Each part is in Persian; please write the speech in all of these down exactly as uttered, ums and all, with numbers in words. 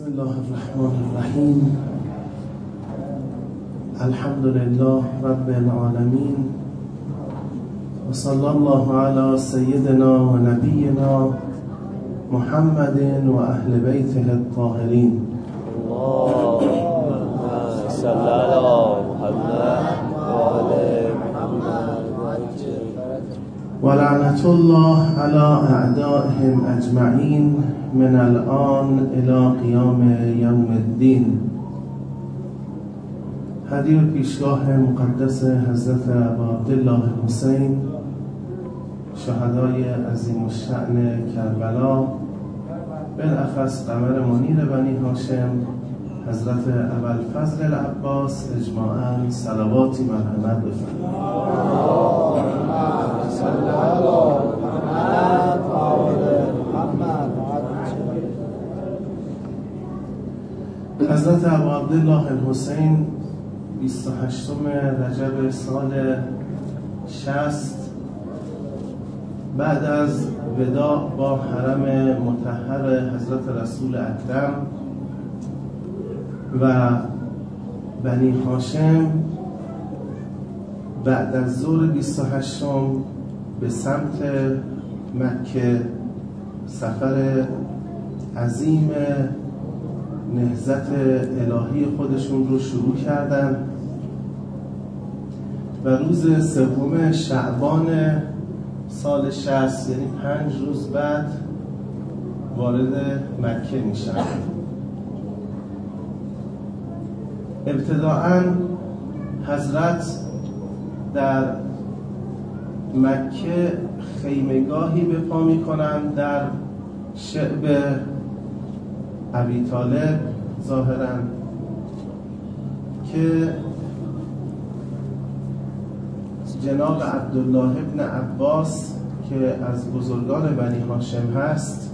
بسم الله الرحمن الرحیم. الحمد لله رب العالمین و صلی الله علی سیدنا و نبینا محمد و اهل بیته الطاهرین. اللهم صل علی محمد و آل محمد و لعنت الله علی اعدائهم اجمعین من الان الى قیام یوم الدین. هدیه پیشگاه مقدس حضرت ابا عبدالله حسین، شهدای عظیم الشأن کربلا، بالاخص قمر منیر بنی هاشم، حضرت ابوالفضل العباس، اجماعاً صلواتی مرحمت بفرمایید. حضرت ابا عبدالله حسین بیست و هشتم رجب سال شصت بعد از وداع با حرم مطهر حضرت رسول اکرم و بنی هاشم بعد از ظهر بیست و هشتم به سمت مکه سفر عظیم نهضت الهی خودشون رو شروع کردن و روز سوم شعبان سال شصت، یعنی پنج روز بعد، وارد مکه میشن. ابتداعاً حضرت در مکه خیمگاهی به پا میکنن در شعب ابی طالب ظاهراً، که جناب عبدالله ابن عباس که از بزرگان بنی هاشم هست،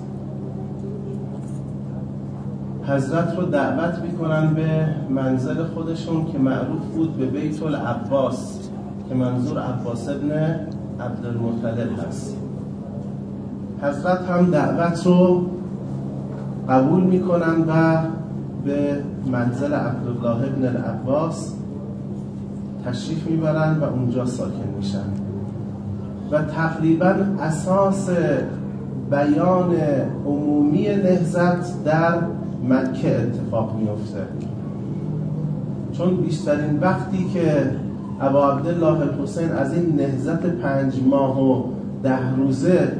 حضرت رو دعوت میکنن به منزل خودشون که معروف بود به بیت العباس، که منظور عباس ابن عبدالمطلب هست. حضرت هم دعوت رو قبول میکنن و به منزل عبدالله ابن العباس تشریف میبرن و اونجا ساکن میشن و تقریبا اساس بیان عمومی نهضت در مکه اتفاق میفته، چون بیشترین وقتی که ابا عبدالله حسین از این نهضت پنج ماه و ده روزه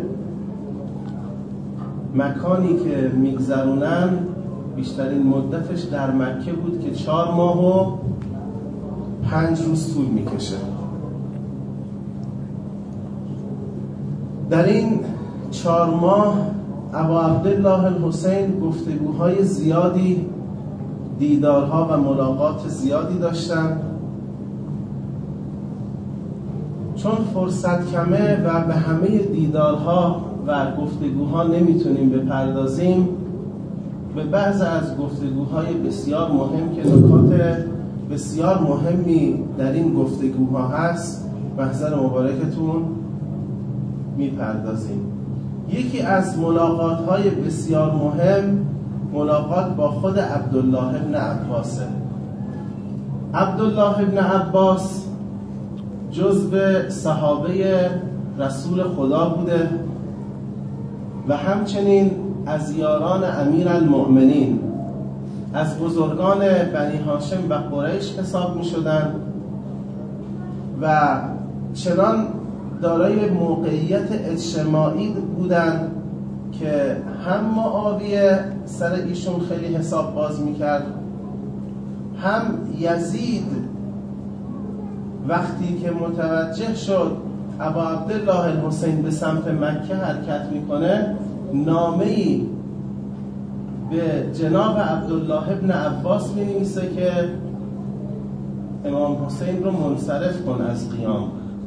مکانی که میگذرونن بیشترین مدتش در مکه بود که چهار ماه و پنج روز طول میکشه. در این چهار ماه ابا عبدالله حسین گفتگوهای زیادی، دیدارها و ملاقات زیادی داشتن. چون فرصت کمه و به همه دیدارها و گفتگوها نمیتونیم بپردازیم، به بعض از گفتگوهای بسیار مهم که نکات بسیار مهمی در این گفتگوها هست، محضر مبارکتون میپردازیم. یکی از ملاقات‌های بسیار مهم ملاقات با خود عبدالله ابن عباسه. عبدالله ابن عباس جزو صحابه رسول خدا بوده و همچنین از یاران امیر المؤمنین، از بزرگان بنی هاشم و قریش حساب می شدن و چنان دارای موقعیت اجتماعی بودن که هم معاویه سر ایشون خیلی حساب باز می کرد، هم یزید وقتی که متوجه شد ابا عبدالله حسین به سمت مکه حرکت میکنه، نامه‌ای به جناب عبدالله ابن عباس می‌نویسه که امام حسین رو منصرف کن از قیام.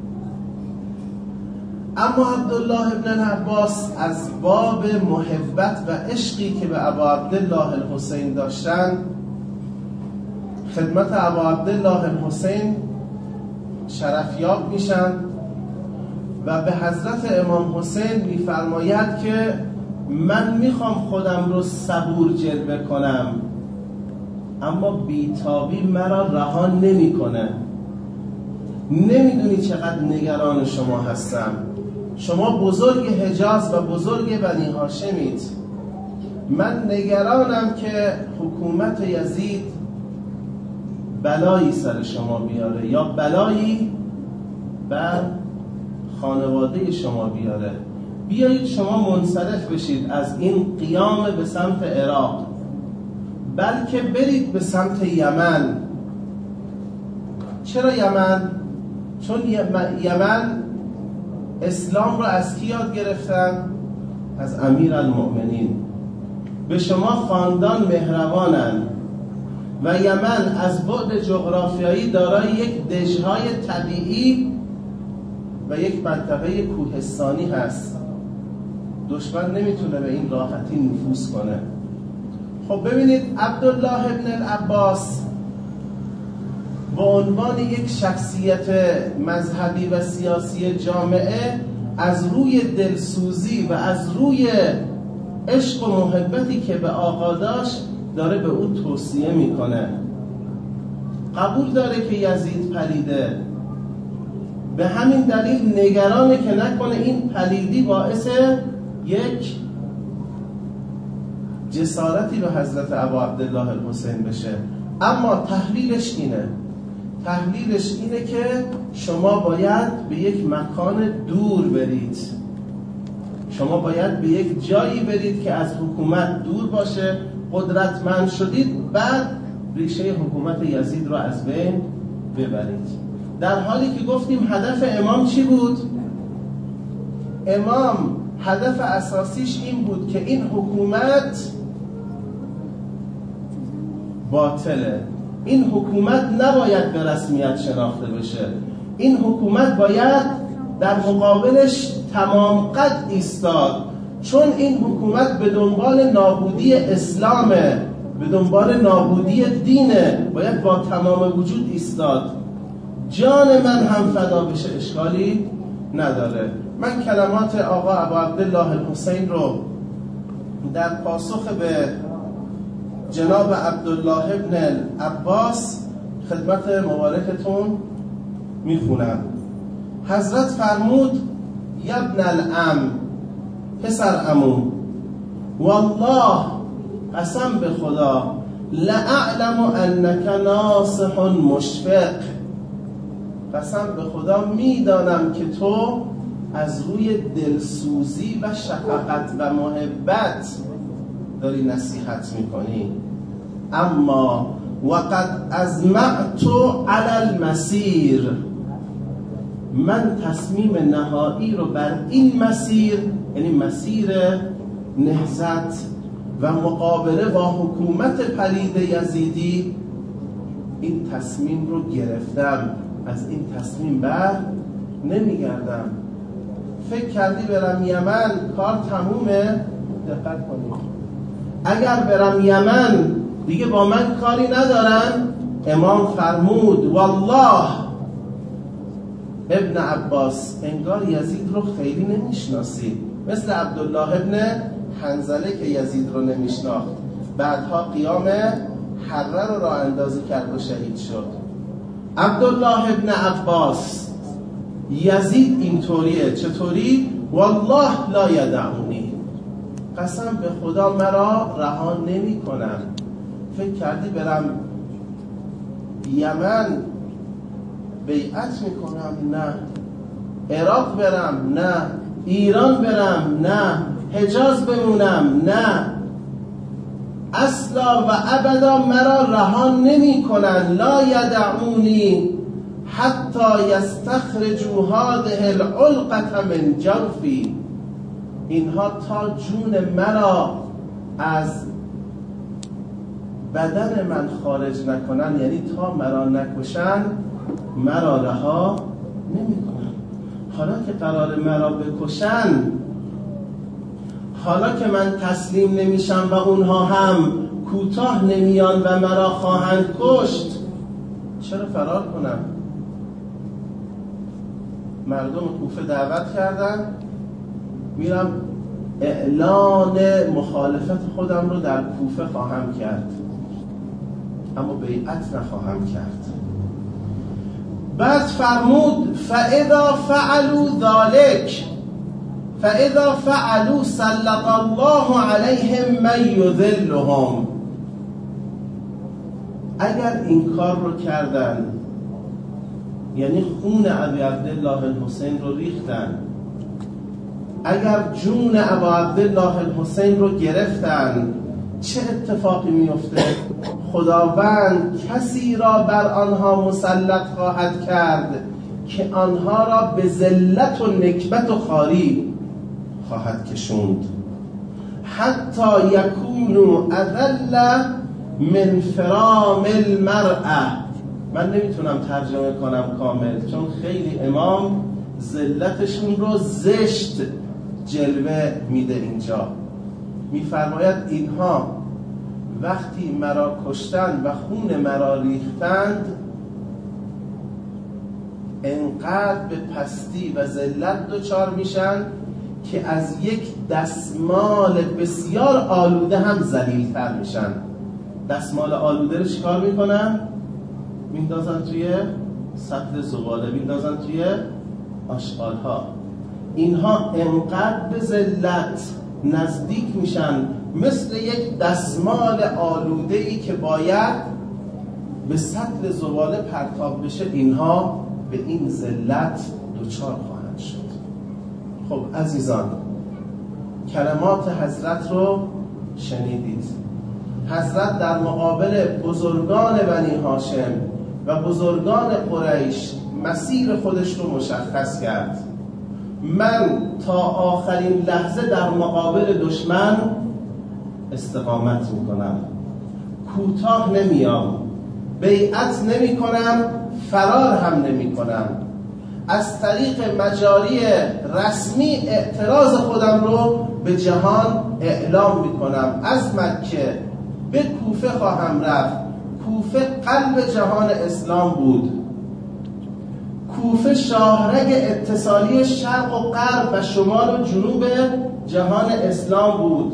اما عبدالله ابن عباس از باب محبت و عشقی که به ابا عبدالله حسین داشتن، خدمت ابا عبدالله حسین شرفیاب میشن و به حضرت امام حسین میفرماید که من میخوام خودم رو صبور جلوه کنم، اما بیتابی مرا رها نمیکنه. نمیدونی چقدر نگران شما هستم. شما بزرگ حجاز و بزرگ بنی هاشمید. من نگرانم که حکومت یزید بلایی سر شما بیاره یا بلایی بر خانواده شما بیاره. بیایید شما منصرف بشید از این قیام به سمت عراق، بلکه برید به سمت یمن. چرا یمن؟ چون یمن اسلام را از کی یاد گرفتن؟ از امیرالمؤمنین. به شما خاندان مهربانند و یمن از بعد جغرافیایی دارای یک دژهای طبیعی و یک منطقه کوهستانی هست. دشمن نمیتونه به این راحتی نفوذ کنه. خب ببینید، عبدالله ابن العباس به عنوان یک شخصیت مذهبی و سیاسی جامعه از روی دلسوزی و از روی عشق و محبتی که به آقا داشت داره به او توصیه میکنه. قبول داره که یزید پلیده، به همین دلیل نگرانه که نکنه این پلیدی باعث یک جسارتی به حضرت ابا عبدالله الحسین بشه. اما تحلیلش اینه تحلیلش اینه که شما باید به یک مکان دور برید. شما باید به یک جایی برید که از حکومت دور باشه. قدرتمند شدید، بعد ریشه حکومت یزید رو از بین ببرید. در حالی که گفتیم هدف امام چی بود؟ امام هدف اساسیش این بود که این حکومت باطله. این حکومت نباید به رسمیت شناخته بشه. این حکومت باید در مقابلش تمام قد ایستاد، چون این حکومت به دنبال نابودی اسلامه، به دنبال نابودی دینه. باید با تمام وجود ایستاد. جان من هم فدا بشه اشکالی نداره. من کلمات آقا ابا عبدالله الحسین رو در پاسخ به جناب عبدالله ابن العباس خدمت مبارکتون میخونم. حضرت فرمود: یبن العم، پسر عمو، والله قسم به خدا، لأعلم انک ناصح مشفق، قسم به خدا میدانم که تو از روی دلسوزی و شفقت و محبت داری نصیحت میکنی. اما وقد ازمعت علی المسیر، من تصمیم نهایی رو بر این مسیر، یعنی مسیر نهضت و مقابله با حکومت پلید یزیدی، این تصمیم رو گرفتم. از این تصمیم بر نمیگردم. فکر کردی برم یمن کار تمومه؟ دقت کنید، اگر برم یمن دیگه با من کاری ندارن. امام فرمود: والله ابن عباس، انگار یزید رو خیلی نمیشناسی، مثل عبدالله ابن حنظله که یزید رو نمیشناخت، بعدها قیام حره رو راه اندازی کرد و شهید شد. عبدالله ابن عباس، یزید اینطوریه. چطوری؟ والله لا یدعونی، قسم به خدا مرا رها نمی کنم. فکر کردی برم یمن بیعت میکنم؟ نه. عراق برم؟ نه. ایران برم؟ نه. حجاز بمونم؟ نه. اصلا و ابدا مرا رها نمی کنن. لا یدعونی حتی یستخرجوا هذه العلقة من جوفی، اینها تا جون مرا از بدن من خارج نکنن، یعنی تا مرا نکشن، مرا رها نمی کنن. حالا که قرار مرا بکشن، حالا که من تسلیم نمیشم و اونها هم کوتاه نمیان و مرا خواهند کشت، چرا فرار کنم؟ مردم کوفه دعوت کردن، میرم اعلان مخالفت خودم رو در کوفه خواهم کرد، اما بیعت نخواهم کرد. بعد فرمود فاذا فعلوا ذلك فاذا فعلوا سلط الله علیهم من یذلهم. اگر این کار رو کردن، یعنی خون ابی عبدالله الحسین رو ریختن، اگر جون ابا عبدالله الحسین رو گرفتن، چه اتفاقی میفته؟ خداوند کسی را بر آنها مسلط خواهد کرد که آنها را به ذلت و نکبت و خواری خواهد کشوند، حتی یکونوا اذل من فرام المرأة. من نمیتونم ترجمه کنم کامل، چون خیلی امام ذلتشون رو زشت جلوه میده. اینجا میفرماید اینها وقتی مرا کشتند و خون مرا ریختند، انقدر به پستی و ذلت دچار میشن که از یک دستمال بسیار آلوده هم ذلیل‌تر میشن. دستمال آلوده رو چیکار میکنن؟ میندازن توی سطل زباله، میندازن توی آشغال‌ها. اینها انقدر به ذلت نزدیک میشن، مثل یک دستمال آلوده‌ای که باید به سطل زباله پرتاب بشه، اینها به این ذلت دچار خواهند شد. خب عزیزان، کلمات حضرت رو شنیدید. حضرت در مقابل بزرگان بنی هاشم و بزرگان قریش مسیر خودش رو مشخص کرد. من تا آخرین لحظه در مقابل دشمن استقامت میکنم، کوتاه نمیام، بیعت نمی کنم، فرار هم نمی کنم. از طریق مجاری رسمی اعتراض خودم رو به جهان اعلام می کنم. از مکه به کوفه خواهم رفت. کوفه قلب جهان اسلام بود. کوفه شاهرگ اتصالی شرق و غرب و شمال و جنوب جهان اسلام بود.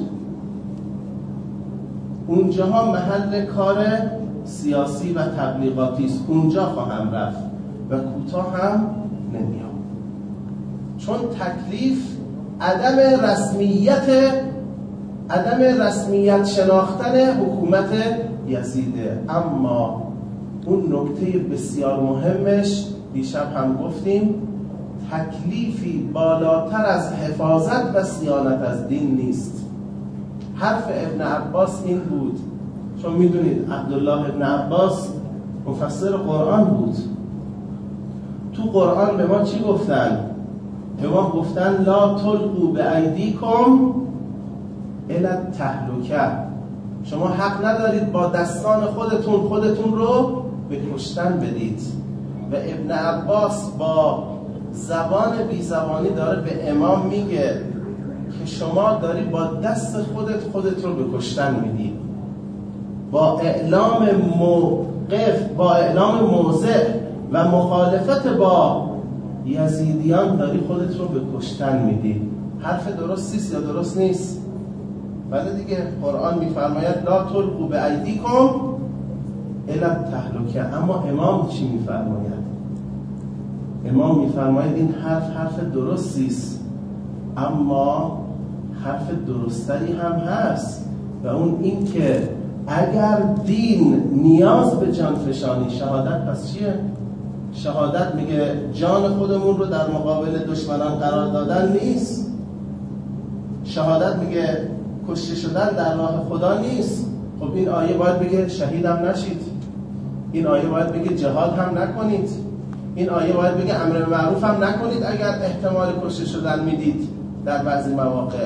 اونجاها محل کار سیاسی و تبلیغاتی است. اونجا خواهم رفت و کوتاه هم نمیام، چون تکلیف عدم رسمیت عدم رسمیت شناختن حکومت یزیده. اما اون نکته بسیار مهمش دیشب هم گفتیم، تکلیفی بالاتر از حفاظت و صیانت از دین نیست. حرف ابن عباس این بود، چون میدونید عبدالله ابن عباس مفسر قرآن بود. تو قرآن به ما چی گفتن؟ به ما گفتن لا تلقوا بایدیکم الی التهلکه. شما حق ندارید با دستان خودتون خودتون رو به کشتن بدید. و ابن عباس با زبان بی زبانی داره به امام میگه که شما داری با دست خودت خودت رو به کشتن میدی. با اعلام موقف، با اعلام موضع و مخالفت با یزیدیان داری خودت رو به کشتن میدی. حرف درستیست یا درست نیست؟ بله دیگه، قرآن میفرماید لا تلقوا بایدیکم الی التهلکه. اما امام چی میفرماید؟ امام میفرماید این حرف حرف درستیست، اما حرف درستری هم هست، و اون این که اگر دین نیاز به جانفشانی، شهادت پس چیه؟ شهادت میگه جان خودمون رو در مقابل دشمنان قرار دادن نیست. شهادت میگه کشته شدن در راه خدا نیست. خب این آیه باید بگه شهیدم نشید. این آیه باید بگه جهاد هم نکنید. این آیه باید بگه امر معروف هم نکنید اگر احتمال کشته شدن میدید در بعضی مواقع.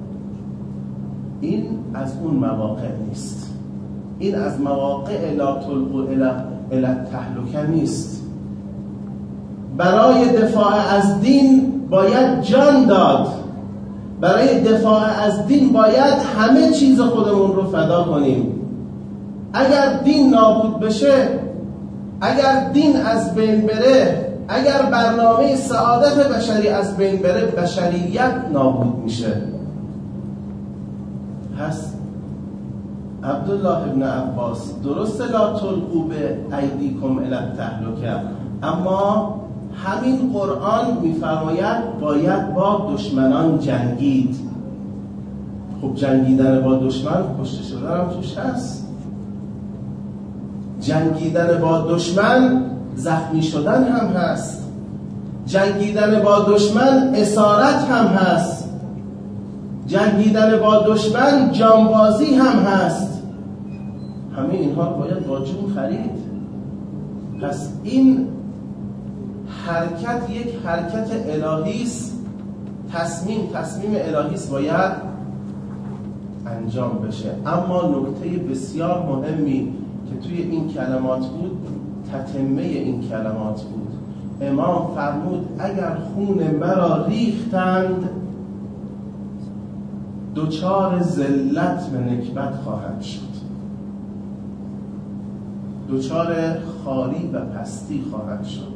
این از اون مواقع نیست. این از مواقع لا تلقوا الی التهلکه نیست. برای دفاع از دین باید جان داد. برای دفاع از دین باید همه چیز خودمون رو فدا کنیم. اگر دین نابود بشه، اگر دین از بین بره، اگر برنامه سعادت بشری از بین بره، بشریت نابود میشه. پس عبدالله ابن عباس درست لا تلقوا به ایدیکم الی التهلکه، اما همین قرآن میفرماید باید با دشمنان جنگید. خب جنگیدن با دشمن کشته شدن هم توش هست، جنگیدن با دشمن زخمی شدن هم هست، جنگیدن با دشمن اسارت هم هست، جنگیدن با دشمن جانبازی هم هست. همه اینها باید با جون خرید. پس این حرکت یک حرکت الهی است، تصمیم تصمیم الهی است، باید انجام بشه. اما نکته بسیار مهمی که توی این کلمات بود تتمه این کلمات بود. امام فرمود اگر خون مرا ریختند دوچار ذلت و نکبت خواهد شد، دوچار خاری و پستی خواهد شد.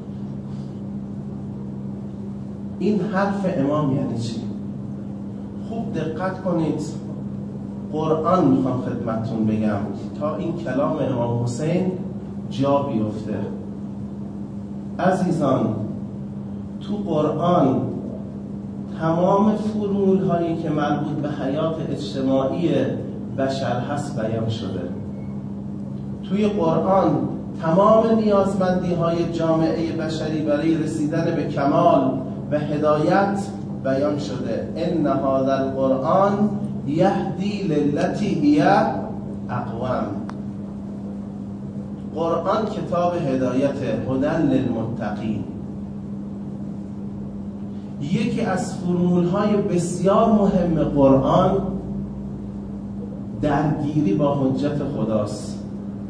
این حرف امام یعنی چی؟ خوب دقت کنید. قرآن میخوام خدمتتون بگم تا این کلام امام حسین جا بیفته. عزیزان، تو قرآن تمام فرمول هایی که مربوط به حیات اجتماعی بشر هست بیان شده. توی قرآن تمام نیازمندی های جامعه بشری برای رسیدن به کمال و هدایت بیان شده. ان هذا القرآن یهدی للتی هی اقوم. قرآن کتاب هدایت، هدی للمتقین. یکی از فرمول‌های بسیار مهم قرآن درگیری با حجت خداست.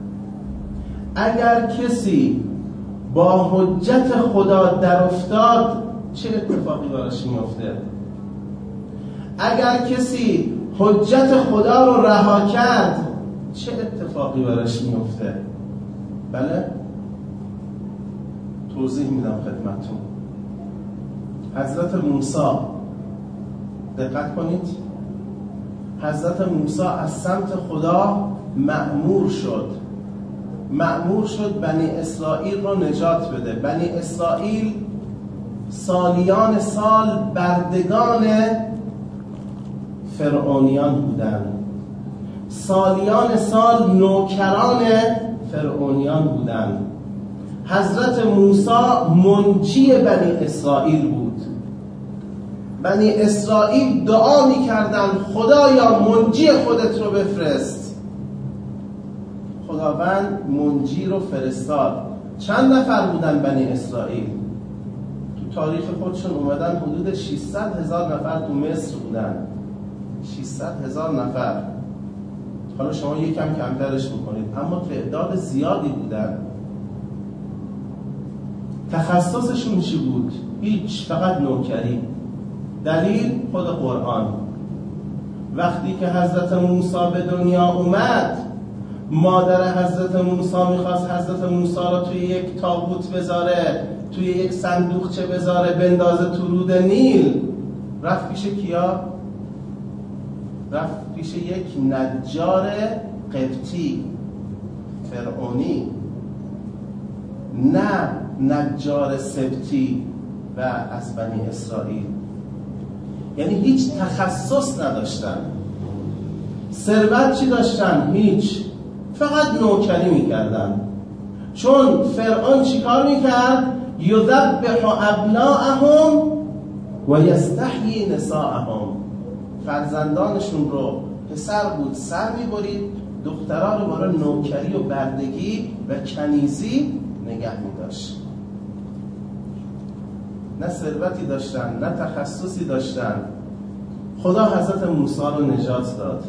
اگر کسی با حجت خدا در افتاد چه اتفاقی براش میفته؟ اگر کسی حجت خدا رو رها کرد چه اتفاقی براش میفته؟ بله؟ توضیح میدم خدمتتون. حضرت موسی، دقت کنید، حضرت موسی از سمت خدا مأمور شد مأمور شد بنی اسرائیل رو نجات بده. بنی اسرائیل سالیان سال بردگان فرعونیان بودن، سالیان سال نوکران فرعونیان بودن. حضرت موسی منجی بنی اسرائیل بود. بنی اسرائیل دعا می‌کردند خدایا منجی خودت رو بفرست. خداوند منجی رو فرستاد. چند نفر بودن بنی اسرائیل؟ تو تاریخ خودشون اومدن حدود ششصد هزار نفر تو مصر بودن. ششصد هزار نفر. حالا شما یکم کمترش بکنید، اما تعداد زیادی بودن. تخصصشون چی بود؟ هیچ، فقط نوکری. دلیل خود قرآن. وقتی که حضرت موسی به دنیا اومد، مادر حضرت موسی میخواست حضرت موسی رو توی یک تابوت بذاره، توی یک صندوقچه بذاره، بندازه تو رود نیل. رفت پیش کیا؟ رفت پیش یک نجار قبطی فرعونی، نه نجار سبتی و از بنی اسرائیل. یعنی هیچ تخصص نداشتن. ثروت چی داشتن؟ هیچ، فقط نوکری میکردن. چون فرعون چی کار میکرد؟ یذبح ابناءهم و یستحیی نساءهم. فرزندانشون رو، پسر بود سر میبرید، دخترها رو برای نوکری و بردگی و کنیزی نگه میداشت. نه ثروتی داشتن، نه تخصصی داشتن. خدا حضرت موسی رو نجات داد.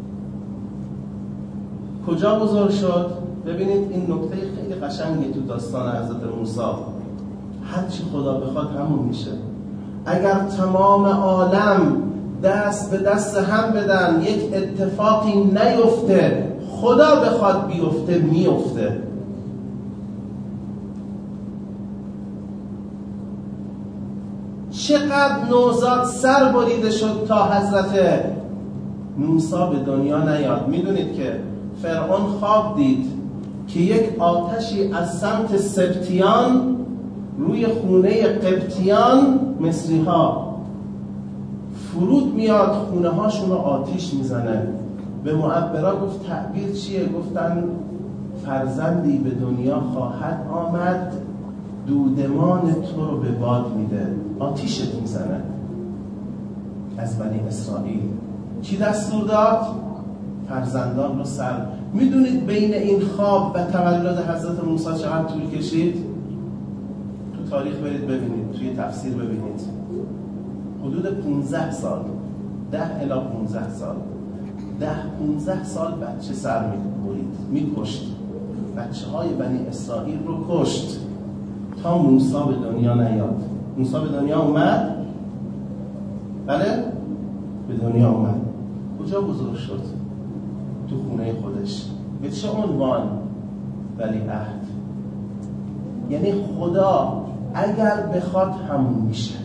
کجا بزرگ شد؟ ببینید این نکته خیلی قشنگی تو داستان حضرت موسی. هر چی خدا بخواد همون میشه. اگر تمام عالم دست به دست هم بدن یک اتفاقی نیفته، خدا بخواد بیفته میفته. چقدر نوزاد سر بریده شد تا حضرت موسی به دنیا نیاد. میدونید که فرعون خواب دید که یک آتشی از سمت سبتیان روی خونه قبطیان مصری ها فرود میاد، خونه هاشون رو آتیش میزنه. به معبرا گفت تعبیر چیه؟ گفتن فرزندی به دنیا خواهد آمد، دودمان تو رو به باد میده، آتیشت میزنه. از بنی اسرائیل کی دستور داد؟ فرزندان رو سر. میدونید بین این خواب و تولد حضرت موسی چقدر طول کشید؟ تو تاریخ برید ببینید، توی تفسیر ببینید، حدود پانزده سال، ده الی پانزده سال، ده پانزده سال بچه سر میبرید، میکشت، بچه های بنی اسرائیل رو کشت تا موسی به دنیا نیاد. موسی به دنیا اومد؟ بله؟ به دنیا اومد. کجا بزرگ شد؟ تو خونه خودش. به چه عنوان؟ ولیعهد. یعنی خدا اگر بخواد همون میشه.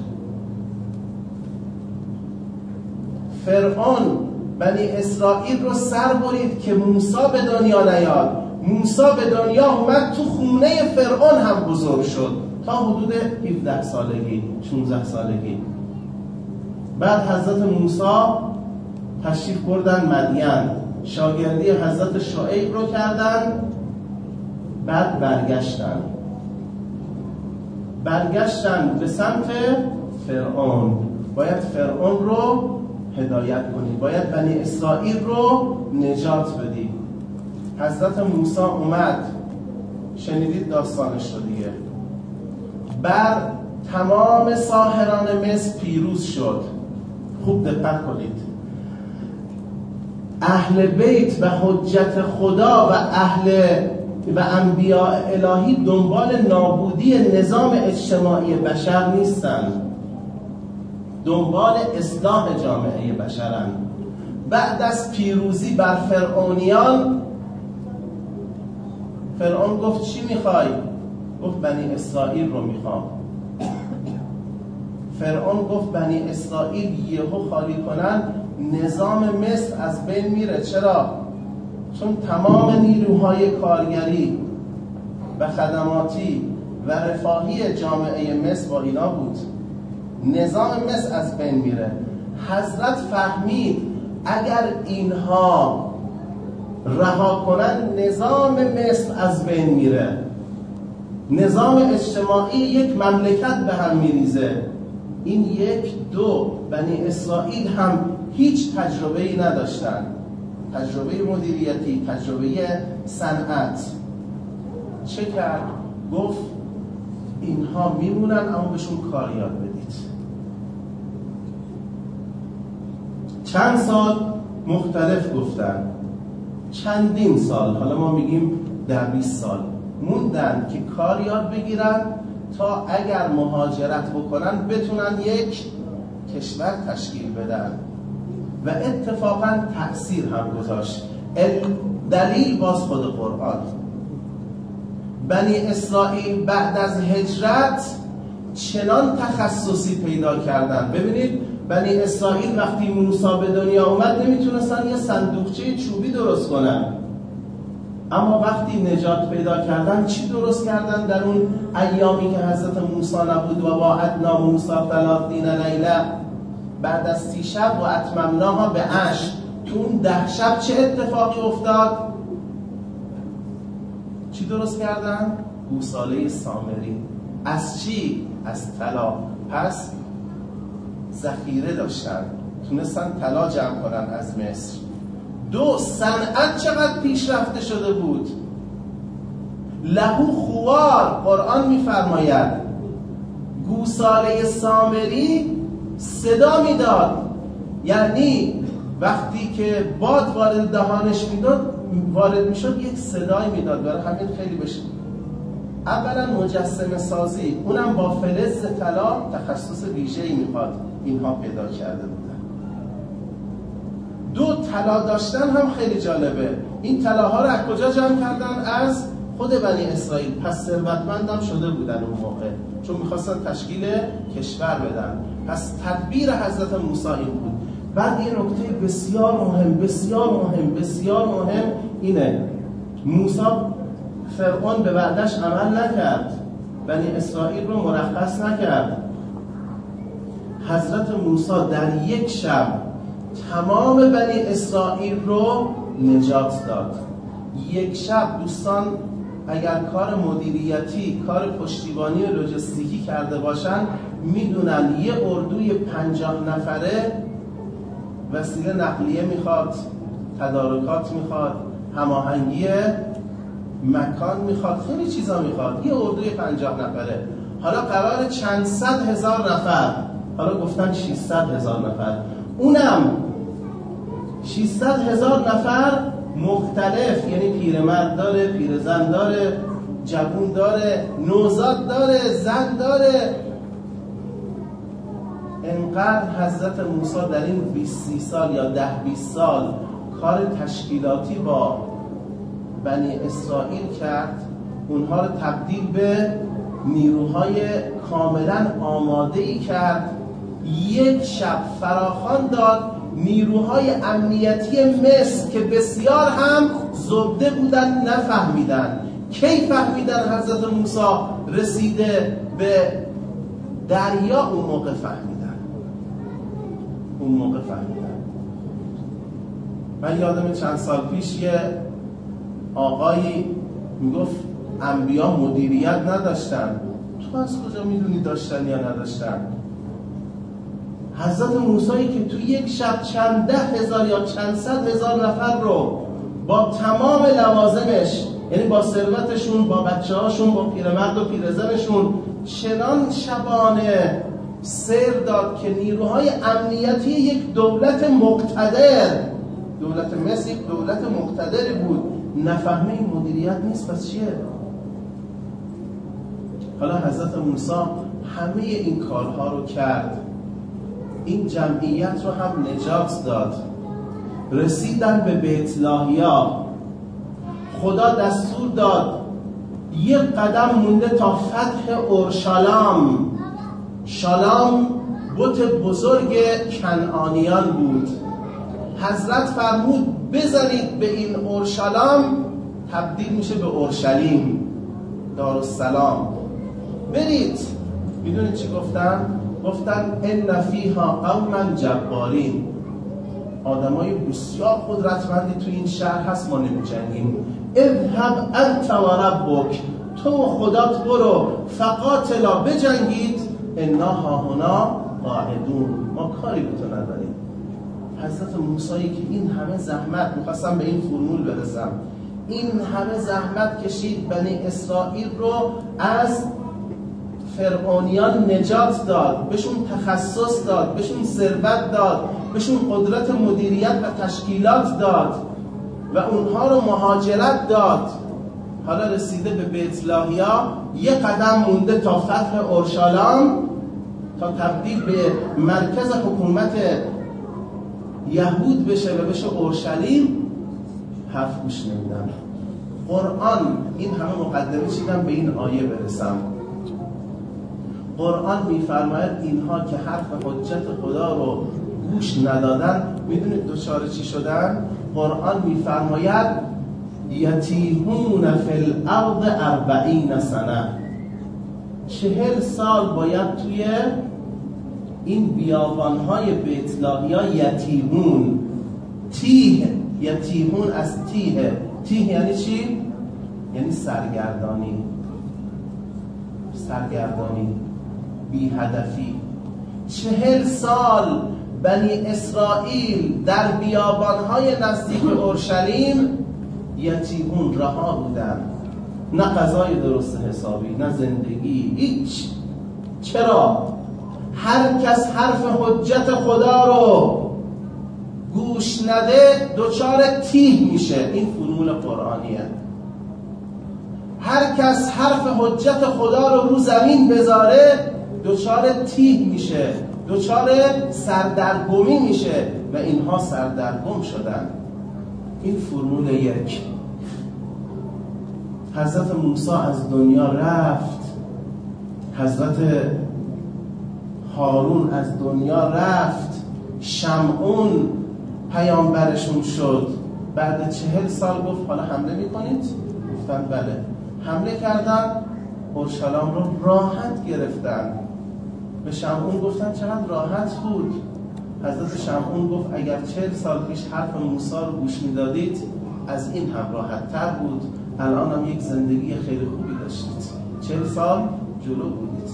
فرعون بنی اسرائیل رو سر برید که موسی به دنیا نیاد. موسی به دنیا اومد، تو خونه فرعون هم بزرگ شد تا حدود هفده سالگی، شانزده سالگی. بعد حضرت موسی تشریف بردن مدین، شاگردی حضرت شعیب رو کردن، بعد برگشتن برگشتن به سمت فرعون. باید فرعون رو هدایت کنید، باید بنی اسرائیل رو نجات بدید. حضرت موسی اومد، شنیدید داستانش رو دیگه، بر تمام ساحران مصر پیروز شد. خوب دقت کنید، اهل بیت و حجت خدا و اهل و انبیاء الهی دنبال نابودی نظام اجتماعی بشر نیستن، دنبال اصلاح جامعه بشرن. بعد از پیروزی بر فرعونیان، فرعون گفت چی میخوای؟ گفت بنی اسرائیل رو میخوام. فرعون گفت بنی اسرائیل یهو خالی کنن، نظام مصر از بین میره. چرا؟ چون تمام نیروهای کارگری و خدماتی و رفاهی جامعه مصر با اینا بود. نظام مصر از بین میره. حضرت فهمید اگر اینها رها کنن نظام مصر از بین میره، نظام اجتماعی یک مملکت به هم میریزه. این یک دو بنی اسرائیل هم هیچ تجربه‌ای نداشتن، تجربه مدیریتی، تجربه صنعت. چه کرد؟ گفت اینها میمونن اما بهشون کار یاد بدید. چند سال مختلف گفتن، چندین سال، حالا ما میگیم در بیست سال موندن که کار یاد بگیرن تا اگر مهاجرت بکنن بتونن یک کشور تشکیل بدن. و اتفاقا تأثیر هم گذاشت. دلیل باز خود قرآن. بنی اسرائیل بعد از هجرت چنان تخصصی پیدا کردن. ببینید بنی اسرائیل وقتی موسی به دنیا اومد نمیتونستن یه صندوقچه چوبی درست کنن، اما وقتی نجات پیدا کردن چی درست کردن؟ در اون ایامی که حضرت موسی نبود، و وعدنا موسی ثلاثین لیله، بعد از سی شب و اتممناها به عشر، تو اون ده شب چه اتفاقی افتاد؟ چی درست کردن؟ گوساله سامری. از چی؟ از طلا. پس ذخیره داشتن، تونستن طلا جمع کنن از مصر. دو، صنعت چقدر پیشرفته شده بود. لهو خوار، قرآن میفرماید گوساله سامری صدا میداد، یعنی وقتی که باد وارد دهانش میداد وارد میشد یک صدای میداد. برای همین خیلی بشه. اولا مجسمه سازی، اونم با فلز طلا، تخصص ویژه‌ای میخواد، اینها پیدا کرده بودن. دو، طلا داشتن هم خیلی جالبه. این طلاها رو از کجا جمع کردن؟ از خود بنی اسرائیل. پس ثروتمند هم شده بودن اون موقع، چون میخواستن تشکیل کشور بدن. پس تدبیر حضرت موسی این بود. بعد یه نکته بسیار مهم بسیار مهم بسیار مهم اینه، موسی فرعون به وعدش عمل نکرد، بنی اسرائیل رو مرخص نکرد. حضرت موسی در یک شب تمام بنی اسرائیل رو نجات داد. یک شب دوستان اگر کار مدیریتی، کار پشتیبانی و لوجستیکی کرده باشن میدونن یه اردوی پنجاه نفره وسیله نقلیه میخواد، تدارکات میخواد، هماهنگی مکان میخواد، خیلی چیزا میخواد. یه اردوی پنجاه نفره، حالا قرار چند صد هزار نفر، حالا گفتن ششصد هزار نفر، اونم ششصد هزار نفر مختلف، یعنی پیرمرد داره، پیرزن داره، جوون داره، نوزاد داره، زن داره. انقدر حضرت موسی در این بیست سال یا ده بیست سال کار تشکیلاتی با بنی اسرائیل کرد، اونها رو تبدیل به نیروهای کاملا آماده‌ای کرد. یک شب فراخوان داد، نیروهای امنیتی مصر که بسیار هم زبده بودن نفهمیدن. کی فهمیدن حضرت موسی رسیده به دریا؟ اون موقع فهمیدن اون موقع فهمیدن من یادم چند سال پیش یه آقایی میگفت انبیا مدیریت نداشتن. تو از کجا میدونی داشتن یا نداشتن؟ حضرت موسی که تو یک شب چند ده هزار یا چند صد هزار نفر رو با تمام لوازمش، یعنی با ثروتشون، با بچه هاشون، با پیرمرد و پیرزنشون، چنان شبانه سیر داد که نیروهای امنیتی یک دولت مقتدر، دولت مصر یک دولت مقتدری بود، نفهمه این مدیریت نیست. پس چیه؟ حالا حضرت موسی همه این کارها رو کرد، این جمعیت رو هم نجات داد. رسیدن به بیت لاهیا، خدا دستور داد یک قدم مونده تا فتح اورشلیم. شالام بت بزرگ کنعانیان بود. حضرت فرمود بزنید به این اورشلیم، تبدیل میشه به اورشلیم، دارالسلام. برید. میدونید چی گفتن؟ گفتن ان فیها قوما جبارین، آدمای بسیار قدرتمندی تو این شهر هست، ما نمی‌جنگیم. اذهب انت و ربک، تو و خدات برو، فقاتلا بجنگید، انا هاهنا قاعدون، ما کاری به تو نداریم. حضرت موسی که این همه زحمت، می‌خواستم به این فرمول برسم، این همه زحمت کشید، بنی اسرائیل رو از فرعونیان نجات داد، بهشون تخصص داد، بهشون ثروت داد، بهشون قدرت مدیریت و تشکیلات داد و اونها رو مهاجرت داد. حالا رسیده به بیت لاهیا، یک قدم مونده تا فتح اورشلیم، تا تبدیل به مرکز حکومت یهود بشه و بشه اورشلیم. حرف گوش نمیدن. قرآن، این همه مقدمه چیدم به این آیه برسم. قرآن میفرماید اینها که حرف حجت خدا رو گوش ندادن، میدونید دوچار چی شدن؟ قرآن میفرماید یتیهون فی الارض اربعین سنه، چهل سال باید توی این بیابانهای بیت لاهیا یتیهون. تیه، یتیهون از تیه. تیه یعنی چی؟ یعنی سرگردانی، سرگردانی، بی هدفی. چهل سال بنی اسرائیل در بیابانهای نزدیک اورشلیم یتیمون رها بودن، نه غذای درست حسابی، نه زندگی، هیچ. چرا؟ هر کس حرف حجت خدا رو گوش نده دچار تیه میشه. این فرمول قرآنیه. هر کس حرف حجت خدا رو رو زمین بذاره دچار تیه میشه، دچار سردرگمی میشه و اینها سردرگم شدن. این فرمول یک. حضرت موسی از دنیا رفت، حضرت هارون از دنیا رفت، شمعون پیامبرشون شد، بعد چهل سال گفت حالا حمله میکنید؟ گفتن بله. حمله کردن، اورشلیم رو راحت گرفتن. به شمعون گفتن چقدر راحت بود. حضرت شمعون گفت اگر چهل سال پیش حرف موسی رو گوش میدادید از این هم راحت تر بود، الان هم یک زندگی خیلی خوبی داشتید. چهل سال جلو بودید.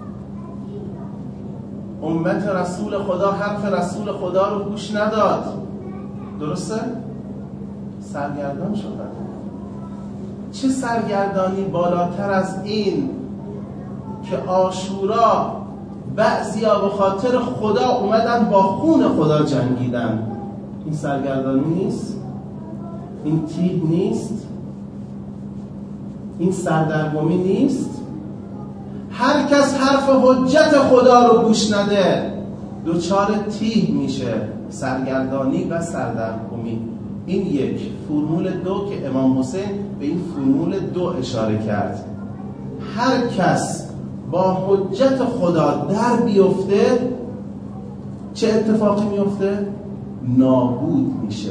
امت رسول خدا حرف رسول خدا رو گوش نداد، درسته؟ سرگردان شدن. چه سرگردانی بالاتر از این که عاشورا بعضیا به خاطر خدا اومدن با خون خدا جنگیدن؟ این سرگردانی نیست؟ این تیه نیست؟ این سردرگمی نیست؟ هر کس حرف حجت خدا رو گوش نده دوچار تیه میشه، سرگردانی و سردرگمی. این یک. فرمول دو که امام حسین به این فرمول دو اشاره کرد. هر کس با حجت خدا در بیفته چه اتفاقی میفته؟ نابود میشه.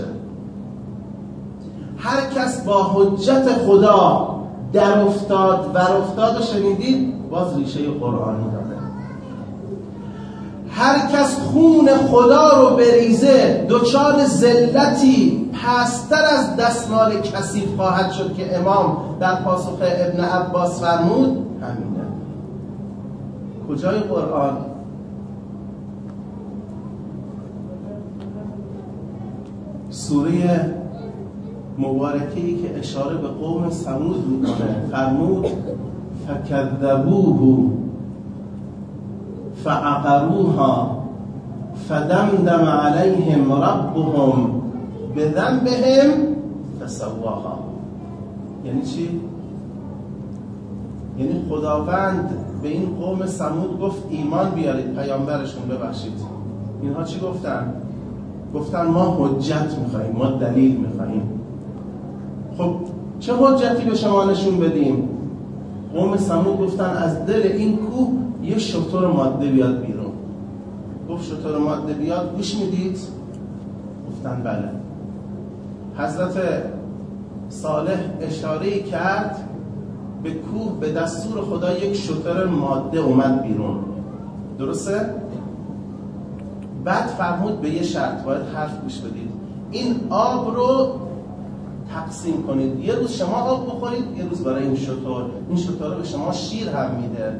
هر کس با حجت خدا در افتاد بر افتاد و شنیدید، باز ریشه قرآنی داره. هر کس خون خدا رو بریزه دچار ذلتی پستر از دستمال کثیف خواهد شد که امام در پاسخ ابن عباس فرمود همینه. کجای قرآن؟ سوره مبارکه‌ای که اشاره به قوم ثمود میکنه، فرمود فکذبوه فعقروها فدمدم علیهم ربهم بذنبهم فسواها. یعنی چی؟ یعنی خداوند به این قوم ثمود گفت ایمان بیارید، پیامبرشون ببخشید. اینها چی گفتن؟ گفتن ما حجت میخواییم، ما دلیل میخواییم. خب چه حجتی به شما نشون بدیم؟ قوم ثمود گفتن از دل این کوه یه شتر ماده بیاد بیرون. گفت شتر ماده بیاد، گوش میدید؟ گفتن بله. حضرت صالح اشاره کرد به کوه، به دستور خدا یک شتر ماده اومد بیرون، درسته؟ بعد فرمود به یه شرط، باید حرف گوش بدید، این آب رو تقسیم کنید، یه روز شما آب بخورید، یه روز برای این شتر. این شتر رو به شما شیر هم میده.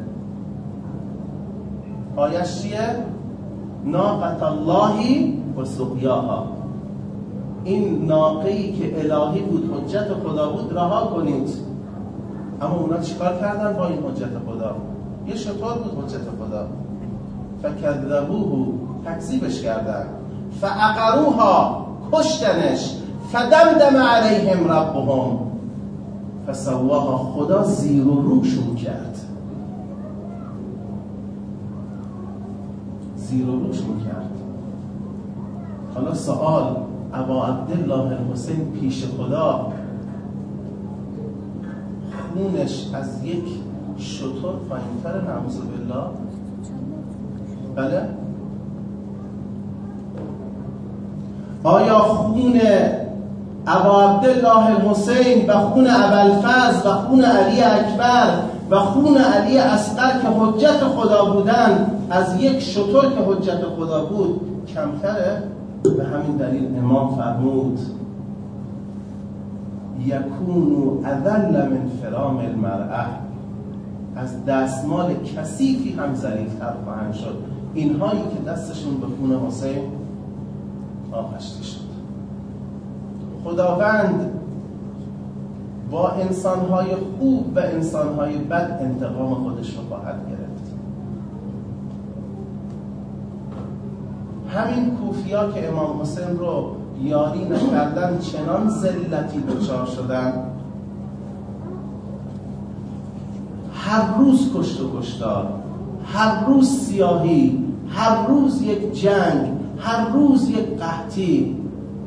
آیش چیه؟ ناقة الله و سقیاها. این ناقه‌ای که الهی بود، حجت خدا بود، رها کنید. اما اونا چیکار کردن با این حجت خدا؟ یه شتر بود حجت خدا. فکذبوه، تکذیبش کردن. فعقروها، کشتنش. فدمدم علیهم ربهم فسواها، خدا زیر و روشون کرد، زیر و روشون کرد. حالا سوال، ابا عبدالله الحسین پیش خدا خونش از یک شتر پایین‌تر، نعوذ بالله؟ بله؟ آیا خون ابا عبدالله الحسین و خون ابوالفضل و خون علی اکبر و خون علی اصغر که حجت خدا بودن از یک شتر که حجت خدا بود کمتره؟ به همین دلیل امام فرمود یکونو اذل من فرام المرأة، از دستمال کثیفی هم ظریف‌تر خواهند شد اینهایی که دستشون به خون حسین آغشته شد. خداوند با انسانهای خوب و انسانهای بد انتقام خودش رو خواهد گرفت. همین کوفیا که امام حسین رو یاری نکردن چنان ذلتی دچار شدن، هر روز کشت و کشتار، هر روز سیاهی، هر روز یک جنگ، هر روز یک قحطی.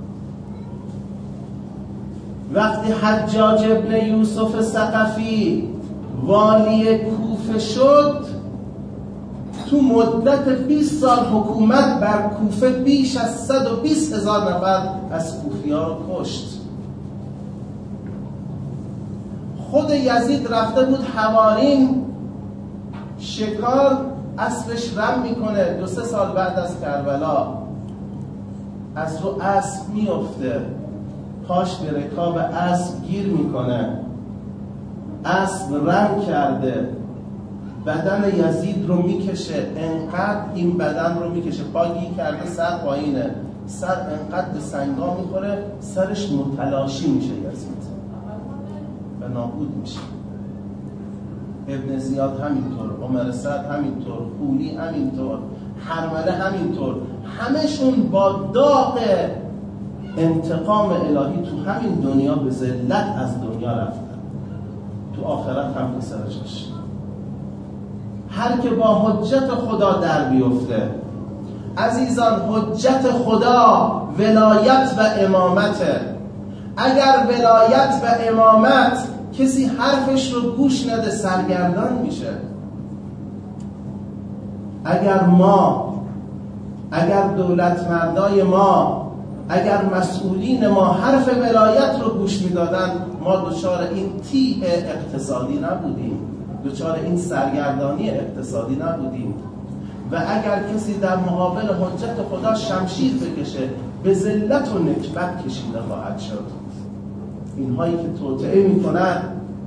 وقتی حجاج ابن یوسف ثقفی والی کوفه شد، تو مدت بیست سال حکومت بر کوفه بیش از صد و بیست هزار نفر از کوفی‌ها رو کشت. خود یزید رفته بود حوارین شکار، اسبش رم میکنه، دو سه سال بعد از کربلا از رو اسب میفته، پاش به رکاب اسب گیر میکنه، اسب رم کرده، بدن یزید رو میکشه، انقدر این بدن رو میکشه، پا گیر کرده، سر پایینه، سر انقدر به سنگا میخوره، سرش متلاشی میشه یزید و نابود میشه. ابن زیاد همینطور، عمر سعد همینطور، خولی همینطور، حرمله همینطور، همشون با داغ انتقام الهی تو همین دنیا به ذلت از دنیا رفتن، تو آخرت هم که سرجاش. هر که با حجت خدا در بیفته، عزیزان حجت خدا ولایت و امامته. اگر ولایت و امامت کسی حرفش رو گوش نده سرگردان میشه. اگر ما، اگر دولتمردای ما، اگر مسئولین ما حرف ولایت رو گوش میدادن، ما دچار این تیه اقتصادی نبودیم، دچار این سرگردانی اقتصادی نبودیم. و اگر کسی در مقابل حجت خدا شمشیر بکشه، به ذلت و نکبت کشیده خواهد شد. اینهایی که توطئه میکنن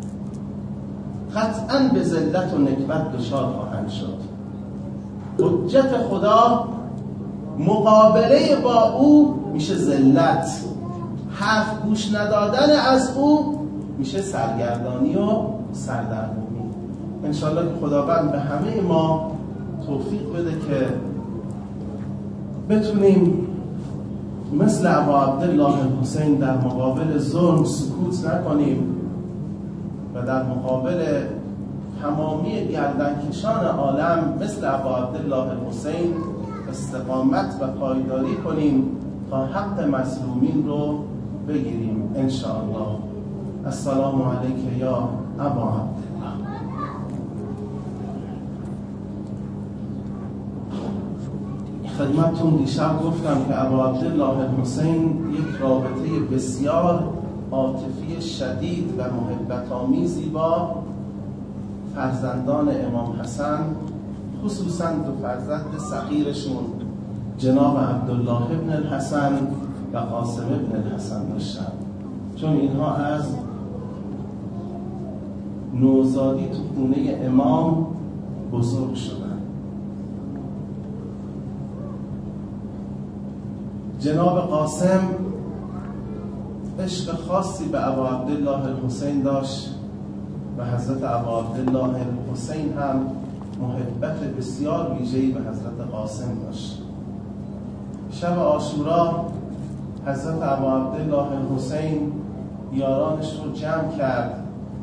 قطعاً به ذلت و نکبت دچار خواهند شد. حجت خدا مقابله با او میشه ذلت، حرف گوش ندادن از او میشه سرگردانی و سردرگمی. انشاءالله که خداوند به همه ما توفیق بده که بتونیم مثل ابا عبدالله الحسین در مقابل ظلم سکوت نکنیم و در مقابل تمامی گردنکشان عالم مثل ابا عبدالله الحسین استقامت و پایداری کنیم تا حق مظلومین رو بگیریم انشاءالله. السلام علیک یا ابا عبدالله. خدمتتون دیشب گفتم که ابا عبدالله الحسین یک رابطه بسیار عاطفی شدید و محبت آمیزی با فرزندان امام حسن، خصوصا دو فرزند صغیرشون جناب عبدالله ابن الحسن و قاسم ابن الحسن داشتن، چون اینها از نوزادی تو خونه امام بزرگ شدن. جناب قاسم عشق خاصی به ابا عبدالله الحسین داشت و حضرت ابا عبدالله الحسین هم محبت بسیار ویژه‌ای به حضرت قاسم داشت. شب عاشورا حضرت ابا عبدالله الحسین یارانش رو جمع کرد،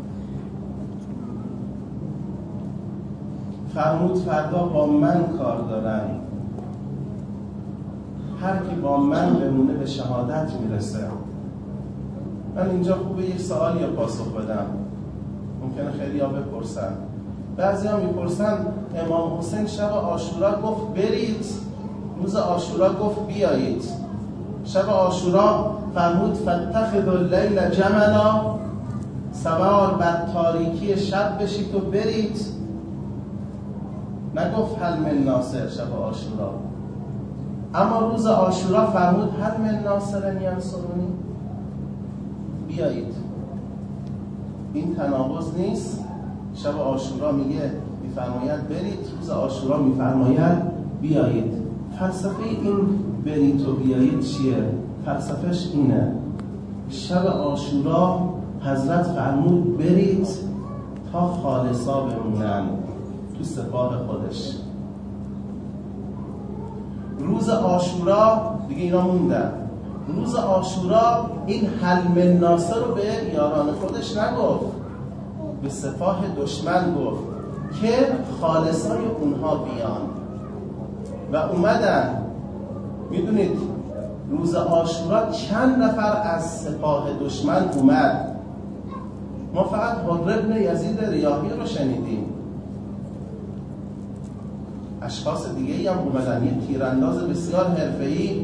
فرمود فردا با من کار دارن، هر کی با من بمونه به شهادت میرسه. من اینجا خوبه یک سوالی رو پاسخ بدم، ممکنه خیلی ها بپرسن. بعضی ها میپرسن امام حسین شب عاشورا گفت برید، روز عاشورا گفت بیایید. شب عاشورا فرمود فاتخذوا اللیل جملا، سوار بر تاریکی شب بشید و برید. نگفت هل من ناصر شب عاشورا، اما روز عاشورا فرمود هل من ناصر ینصرونی، بیایید. این تناقض نیست. شب عاشورا میگه میفرماید برید، روز عاشورا میفرماید بیایید. فلسفه این برید و بیایید چیه؟ فلسفهش اینه: شب عاشورا حضرت فرمود برید تا خالصا بمونن تو سپاه خودش. روز عاشورا دیگه اینا موندن. روز عاشورا این هل من ناصر رو به یاران خودش نگفت، به سپاه دشمن گفت که خالصای اونها بیان و اومدن. میدونید روز عاشورا چند نفر از سپاه دشمن اومد؟ ما فقط حر ابن یزید ریاحی رو شنیدیم. اشخاص دیگه هم اومدن. یک تیرانداز بسیار حرفه‌ای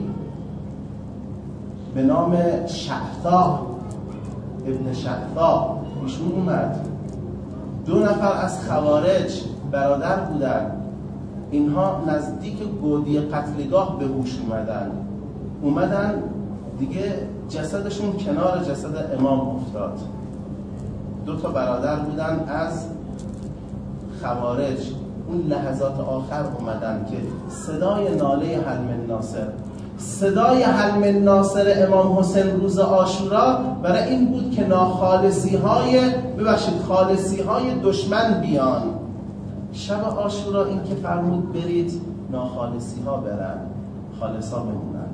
به نام شعثا ابن شعثا ایشون اومد. دو نفر از خوارج برادر بودن، اینها نزدیک گودی قتلگاه به هوش اومدن اومدن دیگه جسدشون کنار جسد امام افتاد. دو تا برادر بودن از خوارج. اون لحظات آخر اومدن که صدای ناله حل من ناصر، صدای حل من ناصر امام حسین روز عاشورا برای این بود که ناخالصی های ببخشید خالصی های دشمن بیان. شب عاشورا این که فرمود برید ناخالصی ها برن، خالصا بمونن.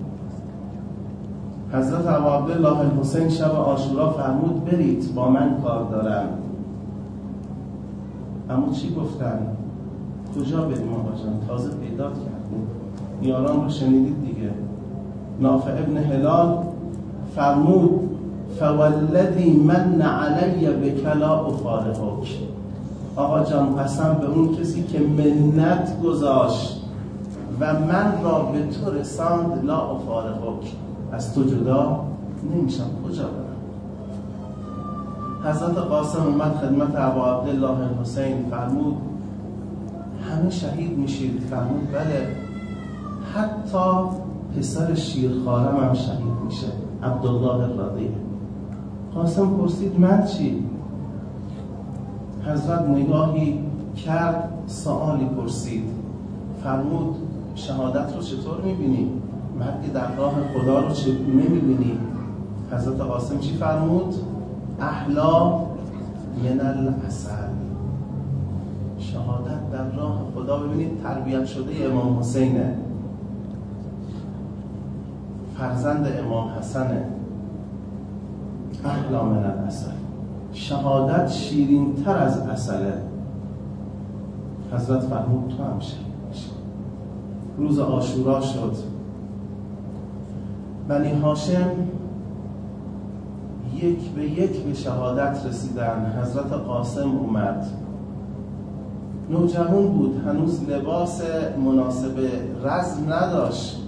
حضرت ابو عبدالله الحسین شب عاشورا فرمود برید، با من کار دارم. اما چی گفتن؟ کجا بریم آقا جان؟ تازه پیدا کردیم. یاران رو شنیدید دیگه. نافع ابن هلال فرمود فوالذی من علی بکلا افارقک. آقا جان قسم به اون کسی که منت گذاشت و من را به تو رساند، لا افارقک، از تو جدا نمیشم، کجا برم؟ حضرت قاسم اومد خدمت ابو عبدالله الحسین فرمود همه شهید میشید؟ فرمود بله، حتی پسر شیرخوارم هم شهید میشه، عبدالله الرضیع. قاسم پرسید من چی؟ حضرت نگاهی کرد، سوالی پرسید، فرمود شهادت رو چطور میبینی؟ مرگ در راه خدا رو چطور نمیبینی؟ حضرت قاسم چی فرمود؟ احلا من العسل. شهادت در راه خدا، ببینید تربیت شده امام حسینه، فرزند امام حسنه. احلا من العسل، شهادت شیرین تر از عسله. حضرت فرمود تو هم شهید بشی. روز عاشورا شد. بنی هاشم یک به یک به شهادت رسیدن. حضرت قاسم اومد، نوجوان بود، هنوز لباس مناسب رزم نداشت.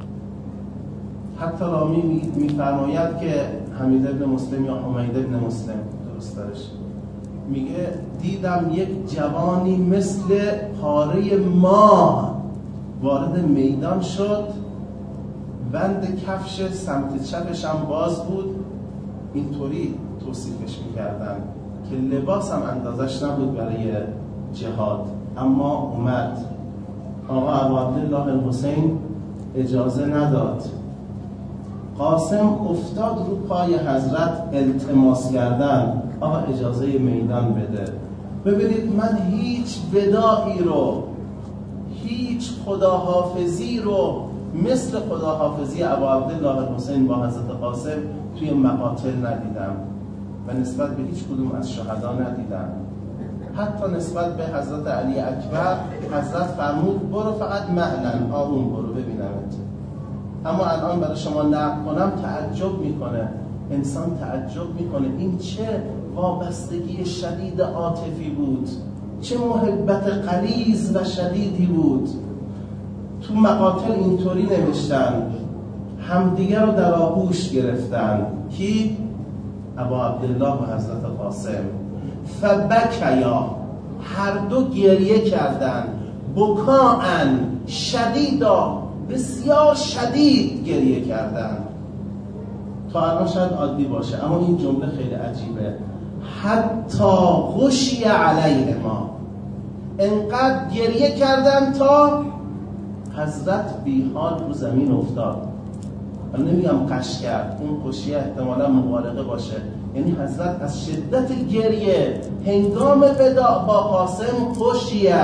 حتی رامی میفرماید که حمید ابن مسلم یا حمید ابن مسلم درست دارش میگه دیدم یک جوانی مثل پاره ماه وارد میدان شد، بند کفش سمت چپش هم باز بود. اینطوری توصیفش میکردن که لباس هم اندازش نبود برای جهاد، اما اومد. آقا ابو عبدالله الحسین اجازه نداد. قاسم افتاد رو پای حضرت التماس کردن، آقا اجازه میدان بده. ببینید من هیچ وداعی رو، هیچ خداحافظی رو مثل خداحافظی ابو عبدالله الحسین با حضرت قاسم توی مقاتل ندیدم و نسبت به هیچ کدوم از شهدا ندیدم. حتی نسبت به حضرت علی اکبر حضرت فرمود برو فقط معلن آروم برو ببینمت. اما الان برای شما نقل کنم تعجب میکنه، انسان تعجب میکنه این چه وابستگی شدید عاطفی بود، چه محبت غلیظ و شدیدی بود. تو مقاتل اینطوری نوشتن همدیگر رو در آغوش گرفتن. کی؟ ابا عبدالله و حضرت قاسم. فبکیا، هر دو گریه کردن، بکاءن شدیدا، بسیار شدید گریه کردن. تا الان شاید عادی باشه اما این جمله خیلی عجیبه. حتی غشی علیه ما، انقدر گریه کردن تا حضرت بی حال رو زمین افتاد. من نمیگم قش کرد، اون غشیه احتمالا مبالغه باشه، یعنی حضرت از شدت گریه هنگام وداع با قاسم غشیه،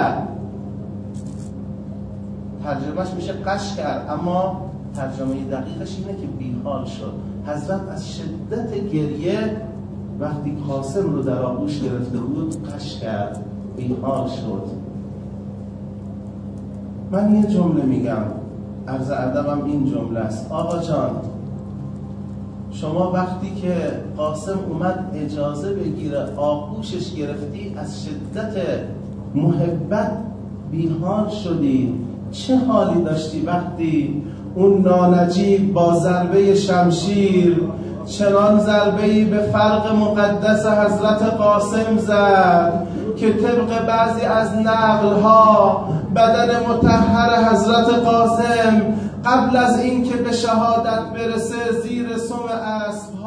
ترجمهش میشه قش کرد، اما ترجمه دقیقش اینه که بیحال شد. حضرت از شدت گریه وقتی قاسم رو در آغوش گرفته بود قش کرد، بیحال شد. من یه جمله میگم، عرض ادبم این جمله است. آقا جان شما وقتی که قاسم اومد اجازه بگیره آغوشش گرفتی، از شدت محبت بیحال شدی. چه حالی داشتی وقتی اون نانجیب با ضربه شمشیر چنان ضربه‌ای به فرق مقدس حضرت قاسم زد که طبق بعضی از نقل‌ها بدن مطهر حضرت قاسم قبل از اینکه به شهادت برسه زیر سم اسب